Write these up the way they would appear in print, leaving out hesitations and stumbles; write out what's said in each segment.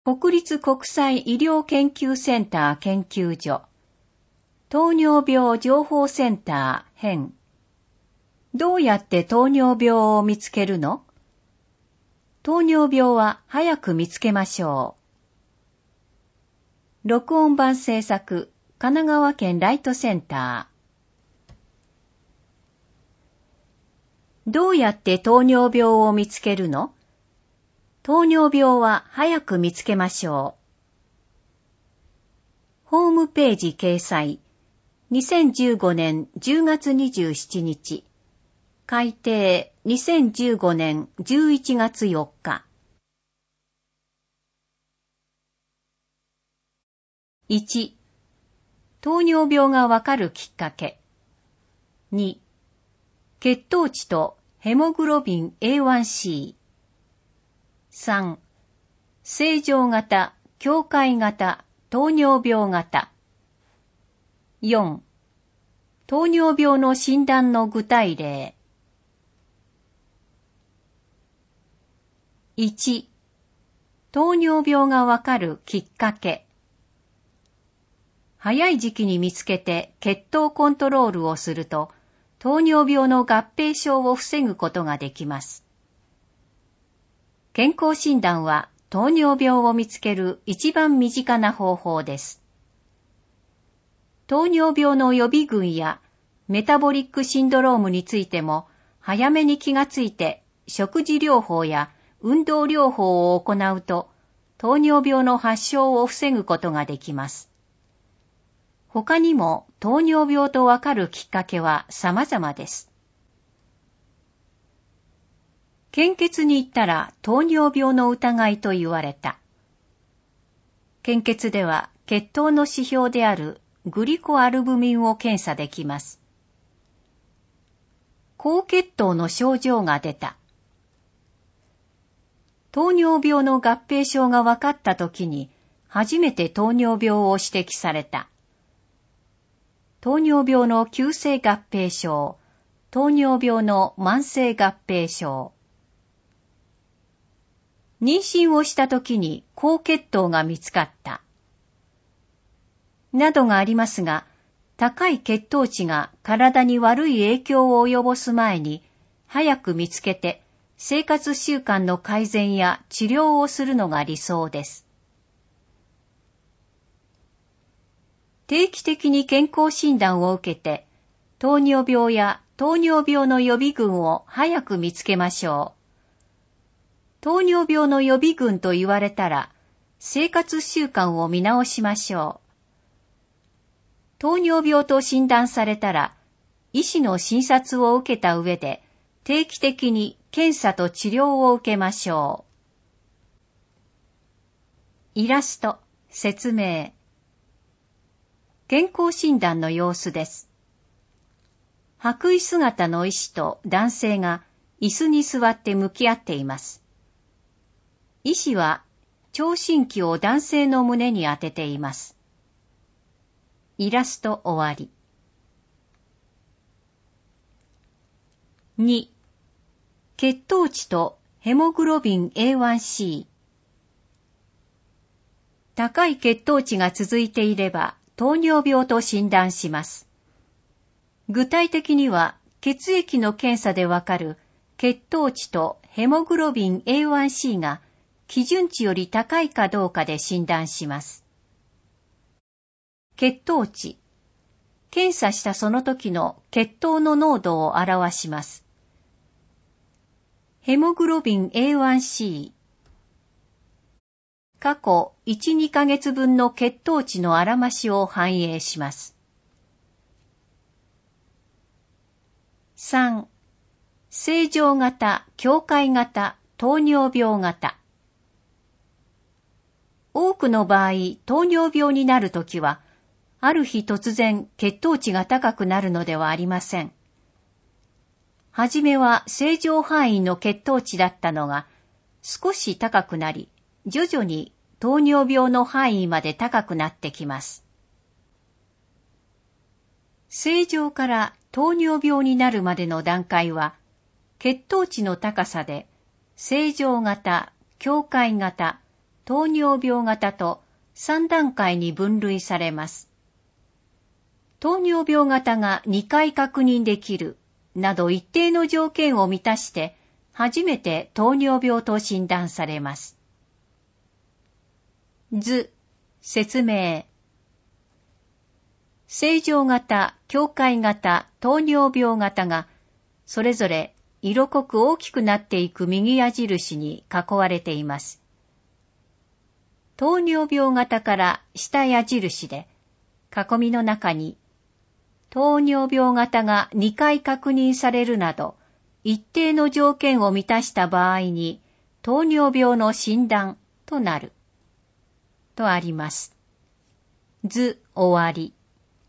国立国際医療研究センター研究所糖尿病情報センター編。どうやって糖尿病を見つけるの？糖尿病は早く見つけましょう。録音版制作、神奈川県ライトセンター。どうやって糖尿病を見つけるの？糖尿病は早く見つけましょう。ホームページ掲載。2015年10月27日。改訂2015年11月4日。1、糖尿病がわかるきっかけ。2、血糖値とヘモグロビン A1C。3、正常型、境界型、糖尿病型。4、糖尿病の診断の具体例。1、糖尿病がわかるきっかけ。早い時期に見つけて血糖コントロールをすると、糖尿病の合併症を防ぐことができます。健康診断は糖尿病を見つける一番身近な方法です。糖尿病の予備群やメタボリックシンドロームについても早めに気がついて食事療法や運動療法を行うと糖尿病の発症を防ぐことができます。他にも糖尿病とわかるきっかけは様々です。献血に行ったら糖尿病の疑いと言われた。献血では血糖の指標であるグリコアルブミンを検査できます。高血糖の症状が出た。糖尿病の合併症が分かったときに初めて糖尿病を指摘された。糖尿病の急性合併症、糖尿病の慢性合併症。妊娠をしたときに高血糖が見つかった。などがありますが、高い血糖値が体に悪い影響を及ぼす前に、早く見つけて生活習慣の改善や治療をするのが理想です。定期的に健康診断を受けて、糖尿病や糖尿病の予備群を早く見つけましょう。糖尿病の予備群と言われたら、生活習慣を見直しましょう。糖尿病と診断されたら、医師の診察を受けた上で、定期的に検査と治療を受けましょう。イラスト、説明。健康診断の様子です。白衣姿の医師と男性が椅子に座って向き合っています。医師は聴診器を男性の胸に当てています。イラスト終わり。2、血糖値とヘモグロビン A1C。高い血糖値が続いていれば糖尿病と診断します。具体的には血液の検査でわかる血糖値とヘモグロビン A1C が基準値より高いかどうかで診断します。血糖値。検査したその時の血糖の濃度を表します。ヘモグロビン A1C。過去1、2ヶ月分の血糖値のあらましを反映します。3、正常型、境界型、糖尿病型。多くの場合、糖尿病になるときは、ある日突然血糖値が高くなるのではありません。はじめは正常範囲の血糖値だったのが、少し高くなり、徐々に糖尿病の範囲まで高くなってきます。正常から糖尿病になるまでの段階は、血糖値の高さで、正常型、境界型、 糖尿病型と3段階に分類されます。糖尿病型が2回確認できるなど一定の条件を満たして初めて糖尿病と診断されます。図、説明。正常型、境界型、糖尿病型がそれぞれ色濃く大きくなっていく右矢印に囲われています。糖尿病型から下矢印で囲みの中に糖尿病型が2回確認されるなど一定の条件を満たした場合に糖尿病の診断となるとあります。図終わり。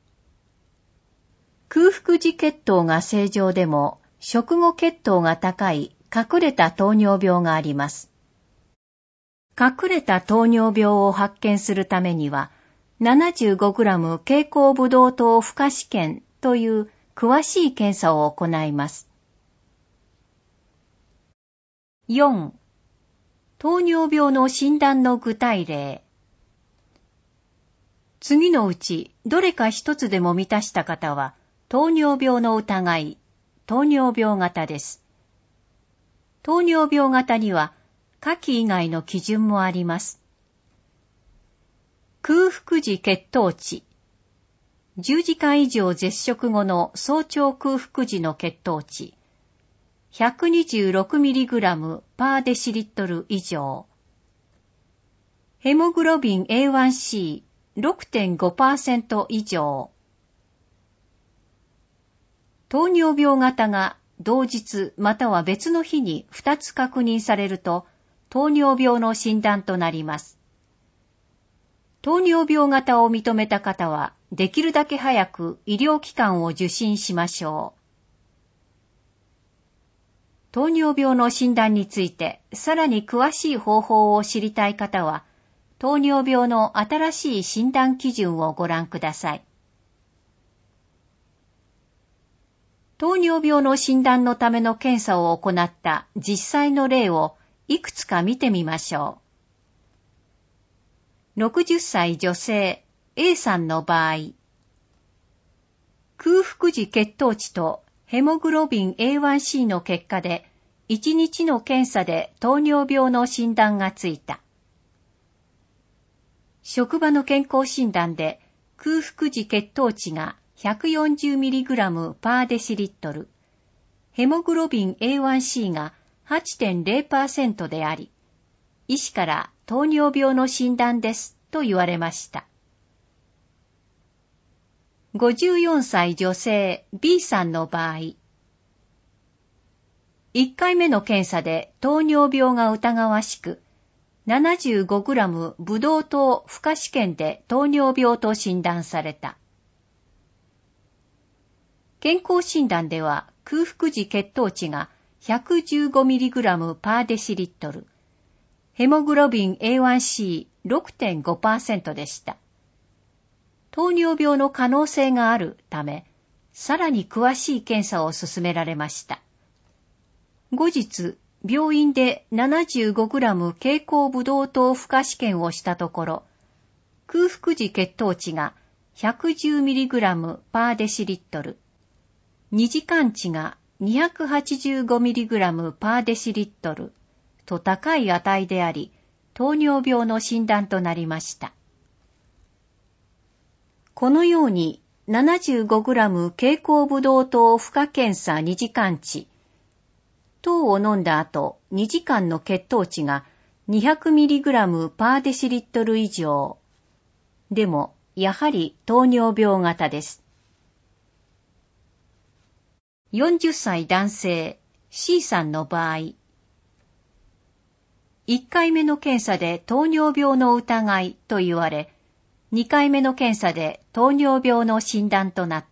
空腹時血糖が正常でも食後血糖が高い隠れた糖尿病があります。隠れた糖尿病を発見するためには 75g 経口ブドウ糖負荷試験という詳しい検査を行います。4. 糖尿病の診断の具体例。次のうちどれか一つでも満たした方は糖尿病の疑い、糖尿病型です。糖尿病型には下記以外の基準もあります。空腹時血糖値。10時間以上絶食後の早朝空腹時の血糖値。126mg パーデシリットル以上。ヘモグロビン A1C6.5% 以上。糖尿病型が同日または別の日に2つ確認されると糖尿病の診断となります。糖尿病型を認めた方はできるだけ早く医療機関を受診しましょう。糖尿病の診断についてさらに詳しい方法を知りたい方は糖尿病の新しい診断基準をご覧ください。糖尿病の診断のための検査を行った実際の例をいくつか見てみましょう。60歳女性 A さんの場合、空腹時血糖値とヘモグロビン A1C の結果で1日の検査で糖尿病の診断がついた。職場の健康診断で空腹時血糖値が140mg パーデシリットル、ヘモグロビン A1C が 8.0% であり、医師から糖尿病の診断ですと言われました。54歳女性 B さんの場合、1回目の検査で糖尿病が疑わしく、75g ブドウ糖負荷試験で糖尿病と診断された。健康診断では空腹時血糖値が 115mg パーデシリットル、ヘモグロビン A1C6.5% でした。糖尿病の可能性があるため、さらに詳しい検査を勧められました。後日、病院で 75g 経口ブドウ糖負荷試験をしたところ、空腹時血糖値が 110mg パーデシリットル、2時間値が 285mg パーデシリットルと高い値であり、糖尿病の診断となりました。このように 75g 経口ブドウ糖負荷検査2時間値、糖を飲んだ後2時間の血糖値が 200mg パーデシリットル以上。でも、やはり糖尿病型です。40歳男性 C さんの場合、1回目の検査で糖尿病の疑いと言われ、2回目の検査で糖尿病の診断となった。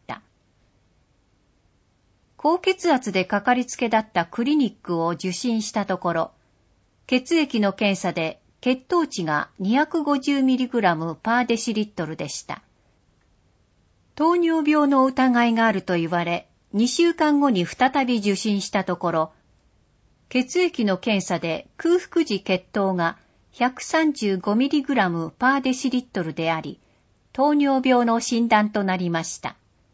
高血圧でかかりつけだったクリニックを受診したところ、血液の検査で血糖値が 250mg パーデシリットルでした。糖尿病の疑いがあると言われ、2週間後に再び受診したところ、血液の検査で空腹時血糖が 135mg パーデシリットルであり、糖尿病の診断となりました。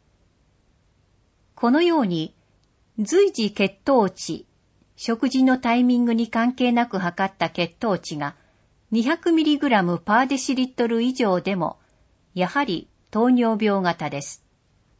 このように、随時血糖値、食事のタイミングに関係なく測った血糖値が 200mg パーデシリットル以上でも、やはり糖尿病型です。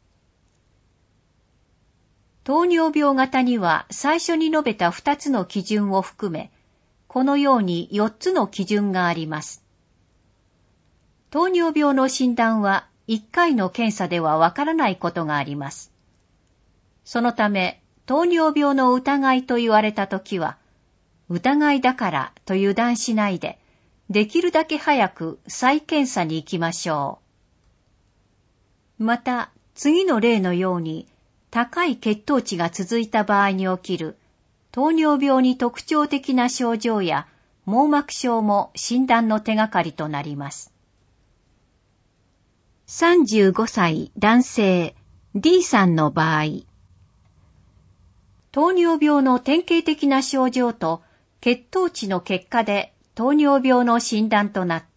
糖尿病型には最初に述べた2つの基準を含め、このように4つの基準があります。糖尿病の診断は1回の検査ではわからないことがあります。そのため、糖尿病の疑いと言われたときは、疑いだからと油断しないで、できるだけ早く再検査に行きましょう。また、次の例のように、高い血糖値が続いた場合に起きる糖尿病に特徴的な症状や網膜症も診断の手がかりとなります。35歳男性 D さんの場合、糖尿病の典型的な症状と血糖値の結果で糖尿病の診断となった。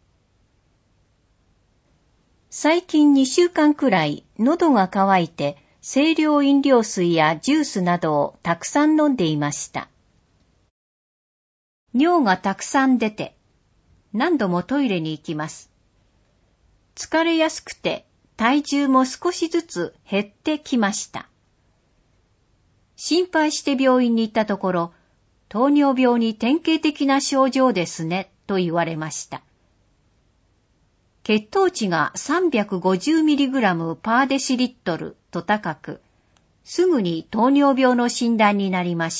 最近2週間くらい喉が渇いて清涼飲料水やジュースなどをたくさん飲んでいました。尿がたくさん出て、何度もトイレに行きます。疲れやすくて体重も少しずつ減ってきました。心配して病院に行ったところ、糖尿病に典型的な症状ですね、と言われました。血糖値が 350mg パーデシリットルと高く、すぐに糖尿病の診断になりました。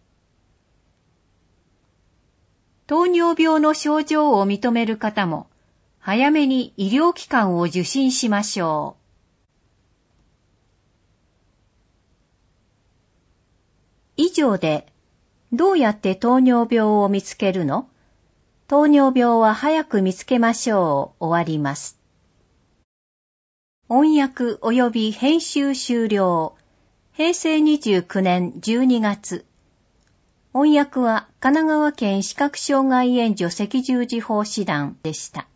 糖尿病の症状を認める方も、早めに医療機関を受診しましょう。以上で、どうやって糖尿病を見つけるの？糖尿病は早く見つけましょう。終わります。音訳及び編集終了。平成29年12月。音訳は神奈川県視覚障害援助赤十字奉仕団でした。